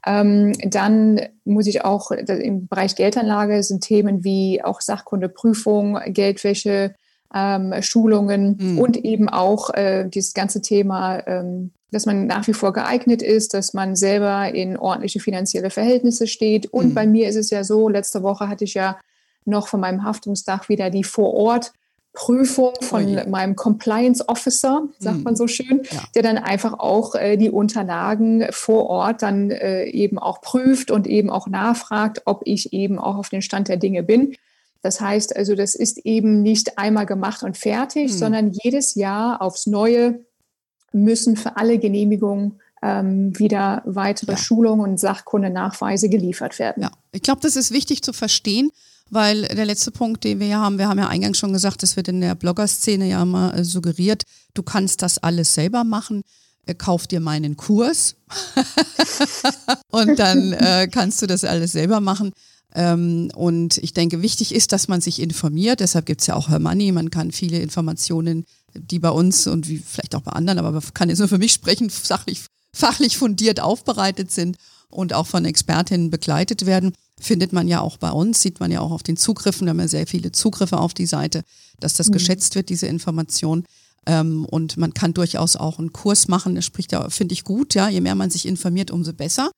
Ähm, dann muss ich auch, im Bereich Geldanlage sind Themen wie auch Sachkundeprüfung, Geldwäsche, ähm, Schulungen mhm. und eben auch äh, dieses ganze Thema, ähm, dass man nach wie vor geeignet ist, dass man selber in ordentliche finanzielle Verhältnisse steht. Und mhm. bei mir ist es ja so, letzte Woche hatte ich ja noch von meinem Haftungstag wieder die Vor-Ort-Prüfung von oh meinem Compliance Officer, sagt mhm. man so schön, ja. der dann einfach auch äh, die Unterlagen vor Ort dann äh, eben auch prüft und eben auch nachfragt, ob ich eben auch auf den Stand der Dinge bin. Das heißt also, das ist eben nicht einmal gemacht und fertig, mhm. sondern jedes Jahr aufs Neue müssen für alle Genehmigungen ähm, wieder weitere ja. Schulungen und Sachkundenachweise geliefert werden. Ja, ich glaube, das ist wichtig zu verstehen, weil der letzte Punkt, den wir hier haben, wir haben ja eingangs schon gesagt, das wird in der Blogger-Szene ja immer äh, suggeriert, du kannst das alles selber machen, äh, kauf dir meinen Kurs und dann äh, kannst du das alles selber machen. Ähm, und ich denke, wichtig ist, dass man sich informiert, deshalb gibt es ja auch Her Money, man kann viele Informationen, die bei uns und wie vielleicht auch bei anderen, aber kann jetzt nur für mich sprechen, sachlich, fachlich fundiert aufbereitet sind und auch von Expertinnen begleitet werden, findet man ja auch bei uns, sieht man ja auch auf den Zugriffen, wir haben ja sehr viele Zugriffe auf die Seite, dass das mhm. geschätzt wird, diese Information. Ähm, und man kann durchaus auch einen Kurs machen, das spricht ja, finde ich gut, ja, je mehr man sich informiert, umso besser.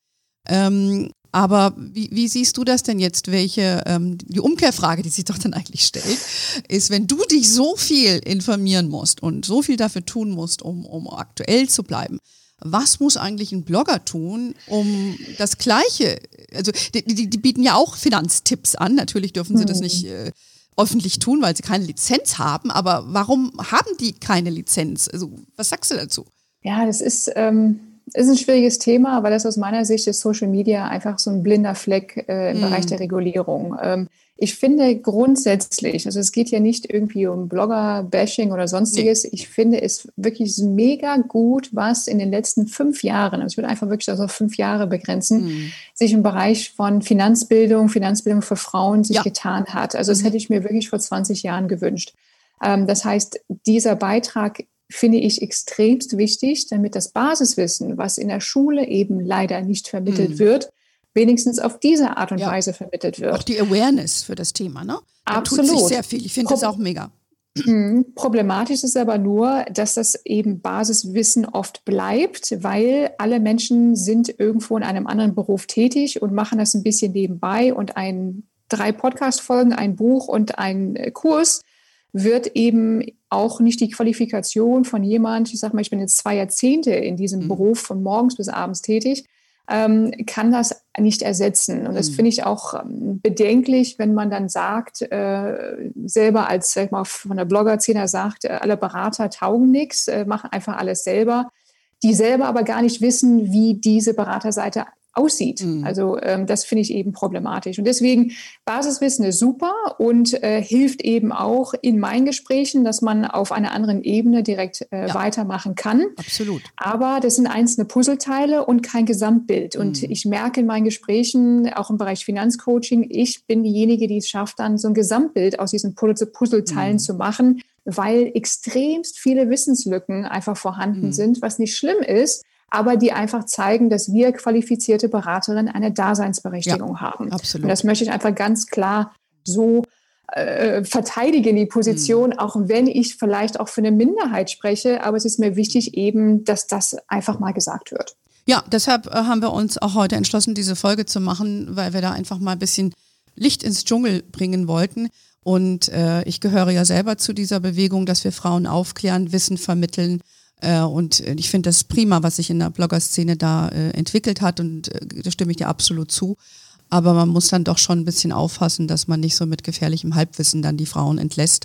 Ähm, aber wie, wie siehst du das denn jetzt, welche, ähm, die Umkehrfrage, die sich doch dann eigentlich stellt, ist, wenn du dich so viel informieren musst und so viel dafür tun musst, um, um aktuell zu bleiben, was muss eigentlich ein Blogger tun, um das Gleiche, also die, die, die bieten ja auch Finanztipps an, natürlich dürfen sie das nicht äh, öffentlich tun, weil sie keine Lizenz haben, aber warum haben die keine Lizenz? Also was sagst du dazu? Ja, das ist... Ähm ist ein schwieriges Thema, weil das aus meiner Sicht ist Social Media einfach so ein blinder Fleck äh, im mm. Bereich der Regulierung. Ähm, ich finde grundsätzlich, also es geht ja nicht irgendwie um Blogger-Bashing oder sonstiges, nee. Ich finde es wirklich mega gut, was in den letzten fünf Jahren, also ich würde einfach wirklich das auf fünf Jahre begrenzen, mm. sich im Bereich von Finanzbildung, Finanzbildung für Frauen sich ja. getan hat. Also das mhm. hätte ich mir wirklich vor zwanzig Jahren gewünscht. Ähm, das heißt, dieser Beitrag finde ich extremst wichtig, damit das Basiswissen, was in der Schule eben leider nicht vermittelt mm. wird, wenigstens auf diese Art und ja. Weise vermittelt wird. Auch die Awareness für das Thema, ne? Da Absolut. Tut sich sehr viel. Ich finde Pro- das auch mega. Problematisch ist aber nur, dass das eben Basiswissen oft bleibt, weil alle Menschen sind irgendwo in einem anderen Beruf tätig und machen das ein bisschen nebenbei und ein, drei Podcast-Folgen, ein Buch und ein Kurs wird eben auch nicht die Qualifikation von jemand, ich sage mal, ich bin jetzt zwei Jahrzehnte in diesem mhm. Beruf von morgens bis abends tätig, ähm, kann das nicht ersetzen. Und das mhm. finde ich auch ähm, bedenklich, wenn man dann sagt, äh, selber als, sag ich mal, von der Blogger-Szene sagt, äh, alle Berater taugen nichts, äh, machen einfach alles selber, die selber aber gar nicht wissen, wie diese Beraterseite aussieht. Mhm. Also ähm, das finde ich eben problematisch. Und deswegen, Basiswissen ist super und äh, hilft eben auch in meinen Gesprächen, dass man auf einer anderen Ebene direkt äh, ja. weitermachen kann. Absolut. Aber das sind einzelne Puzzleteile und kein Gesamtbild. Und mhm. ich merke in meinen Gesprächen, auch im Bereich Finanzcoaching, ich bin diejenige, die es schafft, dann so ein Gesamtbild aus diesen Puzzleteilen mhm. zu machen, weil extremst viele Wissenslücken einfach vorhanden mhm. sind, was nicht schlimm ist, aber die einfach zeigen, dass wir qualifizierte Beraterinnen eine Daseinsberechtigung ja, haben. Absolut. Und das möchte ich einfach ganz klar so äh, verteidigen, die Position, mhm. auch wenn ich vielleicht auch für eine Minderheit spreche, aber es ist mir wichtig eben, dass das einfach mal gesagt wird. Ja, deshalb äh, haben wir uns auch heute entschlossen, diese Folge zu machen, weil wir da einfach mal ein bisschen Licht ins Dschungel bringen wollten. Und äh, ich gehöre ja selber zu dieser Bewegung, dass wir Frauen aufklären, Wissen vermitteln. Äh, und ich finde das prima, was sich in der Blogger-Szene da äh, entwickelt hat. Und äh, da stimme ich dir absolut zu. Aber man muss dann doch schon ein bisschen aufpassen, dass man nicht so mit gefährlichem Halbwissen dann die Frauen entlässt.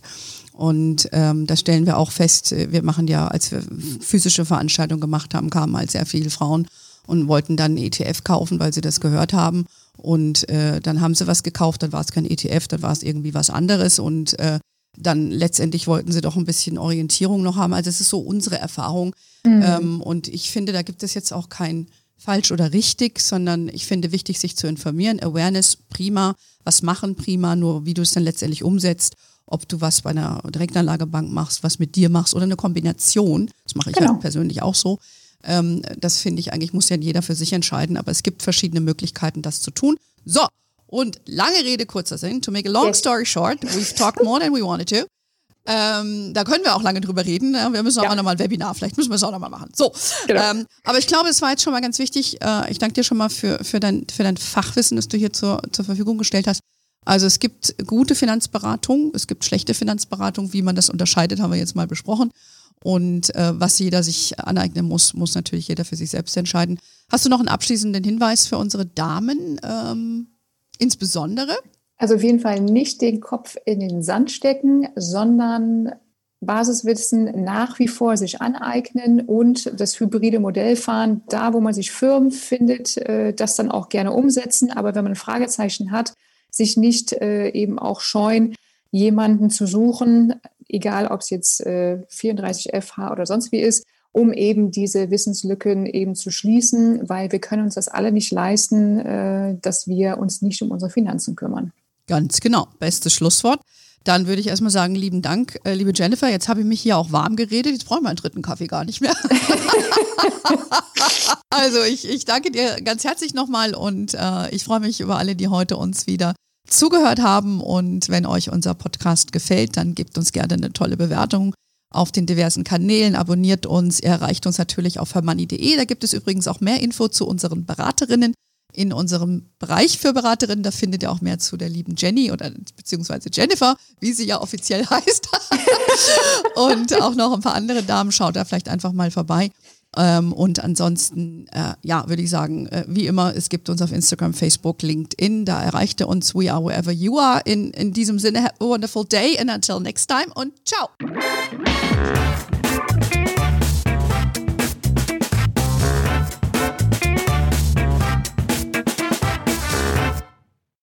Und ähm, da stellen wir auch fest, wir machen ja, als wir physische Veranstaltungen gemacht haben, kamen halt sehr viele Frauen und wollten dann einen E T F kaufen, weil sie das gehört haben. Und äh, dann haben sie was gekauft, dann war es kein E T F, dann war es irgendwie was anderes. Und äh, dann letztendlich wollten sie doch ein bisschen Orientierung noch haben. Also es ist so unsere Erfahrung. Mhm. Ähm, und ich finde, da gibt es jetzt auch kein falsch oder richtig, sondern ich finde wichtig, sich zu informieren. Awareness, prima. Was machen, prima. Nur wie du es dann letztendlich umsetzt, ob du was bei einer Direktanlagebank machst, was mit dir machst oder eine Kombination. Das mache ich genau. halt persönlich auch so. Ähm, das finde ich eigentlich, muss ja jeder für sich entscheiden, aber es gibt verschiedene Möglichkeiten, das zu tun. So, und lange Rede, kurzer Sinn. To make a long story short, we've talked more than we wanted to. Ähm, da können wir auch lange drüber reden. Wir müssen auch ja. nochmal ein Webinar, vielleicht müssen wir es auch nochmal machen. So, genau. ähm, aber ich glaube, es war jetzt schon mal ganz wichtig. Äh, ich danke dir schon mal für, für, dein, für dein Fachwissen, das du hier zur, zur Verfügung gestellt hast. Also es gibt gute Finanzberatung, es gibt schlechte Finanzberatung. Wie man das unterscheidet, haben wir jetzt mal besprochen. Und äh, was jeder sich aneignen muss, muss natürlich jeder für sich selbst entscheiden. Hast du noch einen abschließenden Hinweis für unsere Damen ähm, insbesondere? Also auf jeden Fall nicht den Kopf in den Sand stecken, sondern Basiswissen nach wie vor sich aneignen und das hybride Modell fahren, da wo man sich Firmen findet, das dann auch gerne umsetzen. Aber wenn man Fragezeichen hat, sich nicht eben auch scheuen, jemanden zu suchen, egal ob es jetzt vierunddreißig F H oder sonst wie ist, um eben diese Wissenslücken eben zu schließen, weil wir können uns das alle nicht leisten, dass wir uns nicht um unsere Finanzen kümmern. Ganz genau, bestes Schlusswort. Dann würde ich erstmal sagen, lieben Dank, äh, liebe Jennifer. Jetzt habe ich mich hier auch warm geredet. Jetzt brauchen wir einen dritten Kaffee gar nicht mehr. Also ich, ich danke dir ganz herzlich nochmal und äh, ich freue mich über alle, die heute uns wieder zugehört haben. Und wenn euch unser Podcast gefällt, dann gebt uns gerne eine tolle Bewertung auf den diversen Kanälen. Abonniert uns. Ihr erreicht uns natürlich auf hermoney punkt de. Da gibt es übrigens auch mehr Info zu unseren Beraterinnen. In unserem Bereich für Beraterinnen, da findet ihr auch mehr zu der lieben Jenny oder beziehungsweise Jennifer, wie sie ja offiziell heißt. Und auch noch ein paar andere Damen, schaut da vielleicht einfach mal vorbei. Und ansonsten, äh, ja, würde ich sagen, äh, wie immer, es gibt uns auf Instagram, Facebook, LinkedIn, da erreicht ihr uns, we are wherever you are. In, in diesem Sinne, have a wonderful day and until next time und ciao.